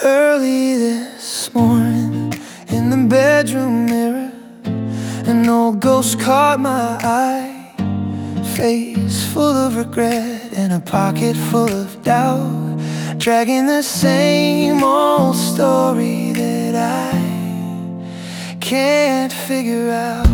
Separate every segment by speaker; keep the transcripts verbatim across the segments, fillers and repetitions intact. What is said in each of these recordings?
Speaker 1: Early this morning, in the bedroom mirror, an old ghost caught my eye. Face full of regret and a pocket full of doubt, dragging the same old story that I can't figure out.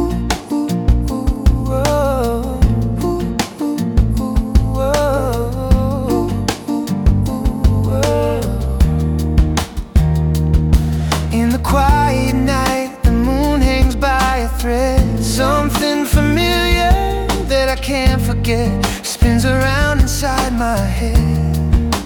Speaker 1: Quiet night, the moon hangs by a thread. Something familiar that I can't forget spins around inside my head.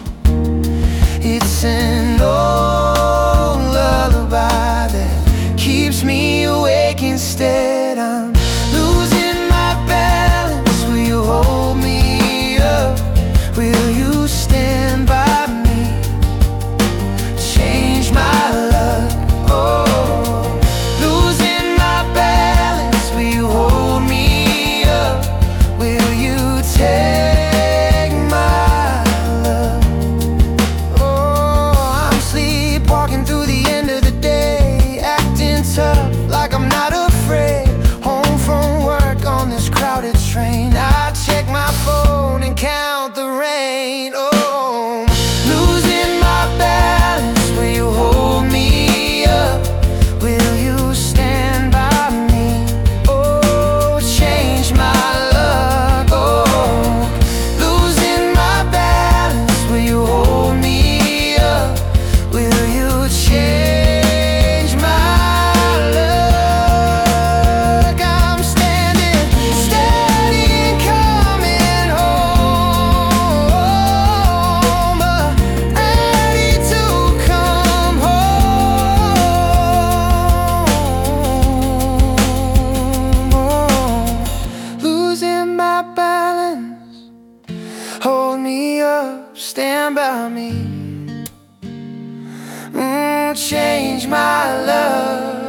Speaker 1: It's an old lullaby that keeps me awake instead. I'm losing my balance. Will you hold me up? Will you stand by me? Change my luck. Oh, losing my balance. Will you hold me up? Will you take my love? Oh, I'm sleepwalking through the end of the day, acting tough like I'm not afraid. Home from work on this crowded train, I check my phone and count the rain. Oh, losing my balance. Will you hold me? Hold me up, stand by me. Mm, change my love.